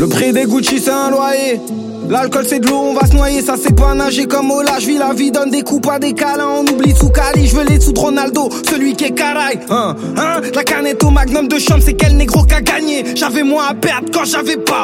Le prix des Gucci c'est un loyer. L'alcool c'est de l'eau, on va se noyer, ça c'est pas nager comme Ola. Je vis la vie, donne des coups, pas des câlins. On oublie Soukali, je veux les sous de Ronaldo, celui qui est caraï. La canette au magnum de chambre, c'est quel négro qu'a gagné. J'avais moins à perdre quand j'avais pas.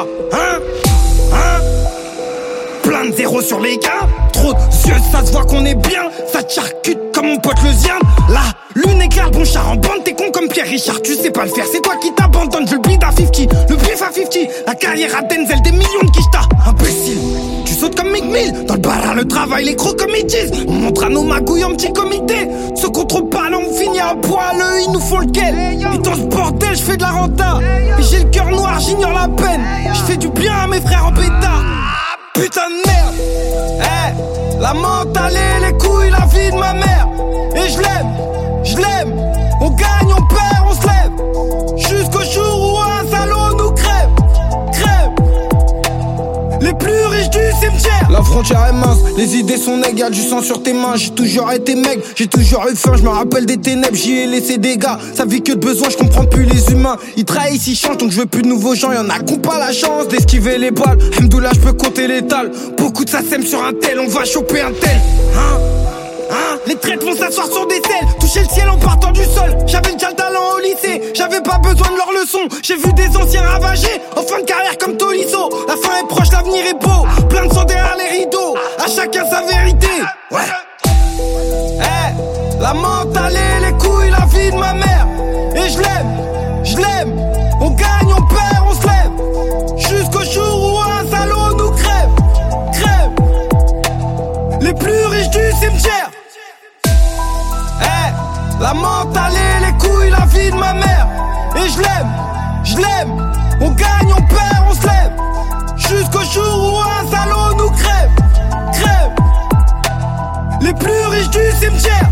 Plein de zéros sur les gars, trop de yeux, ça se voit qu'on est bien. Ça te charcute comme mon pote le Zian. La lune éclaire, bon char en bande, t'es con comme Pierre Richard, tu sais pas le faire, c'est toi qui t'abandonne. Je le bide à 50, le bif à 50. La carrière à Denzel, des millions de quicheta. Imbécile, tu sautes comme Mick Mill. Dans le bar, le travail, les gros comme ils disent. On montre à nos magouilles en petit comité. Ceux qu'on trop parle, on finit à poil, eux ils nous font lequel. Et dans ce bordel, je fais de la renta. Et j'ai le cœur noir, j'ignore la peine. Je fais du bien à mes frères en pétard. Putain de merde, la mentale et les couilles, la vie de ma mère. Et je l'aime, on gagne, on perd, on se lève. Jusqu'au jour où un salaud nous crève. Les plus riches du cimetière. La frontière est mince, les idées sont nègres, y'a du sang sur tes mains. J'ai toujours été maigre, j'ai toujours eu faim, je me rappelle des ténèbres, j'y ai laissé des gars. Ça vit que de besoin, je comprends plus les humains. Ils trahissent, ils changent, donc je veux plus de nouveaux gens. Y'en a qui ont pas la chance d'esquiver les balles. Hamdoullah, je peux compter les tales. Beaucoup de ça sème sur un tel, on va choper un tel. Les traites vont s'asseoir sur des selles, toucher le ciel en partant du sol. J'avais déjà le talent au lycée, j'avais pas besoin de leur leçon. J'ai vu des anciens ravagés, en fin de carrière comme Tolisso. La fin est proche, l'avenir est beau, plein de sang derrière les rideaux. À chacun sa vérité. La mentale et les couilles, la vie de ma mère. Et je l'aime, on gagne, on perd, on se lève. Jusqu'au jour où un salaud nous crève. Les plus riches du cimetière. La mentale et les couilles, la vie de ma mère. Et je l'aime, on gagne, on perd, on se lève. Jusqu'au jour où un salaud nous crève. Les plus riches du cimetière.